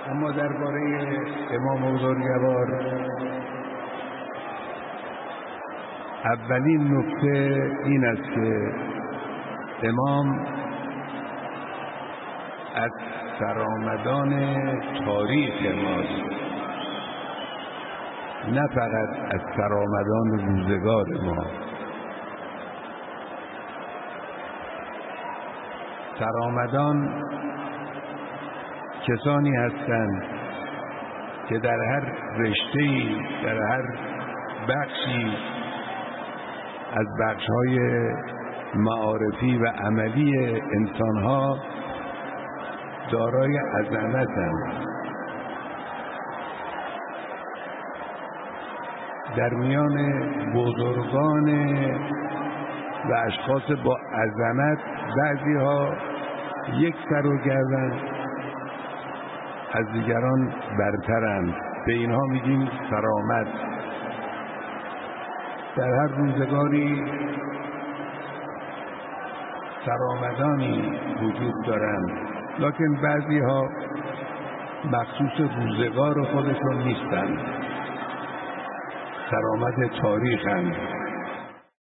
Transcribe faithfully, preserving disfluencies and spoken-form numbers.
اما درباره امام بزرگوار اولین نکته این است که امام از سرآمدان تاریخ ماست، نه فقط از سرآمدان روزگار ما. سرآمدان کسانی هستند که در هر رشته‌ای، در هر بخشی از بخش‌های معارفی و عملی انسان‌ها دارای عظمتند. در میان بزرگان و اشخاص با عظمت بعضی‌ها یک سر و گردن از دیگران برترند، به اینها میگیم سرآمد. در هر روزگاری سرآمدانی وجود دارند، لکن بعضی‌ها مخصوص روزگار خودشون نیستند، سرآمد تاریخند.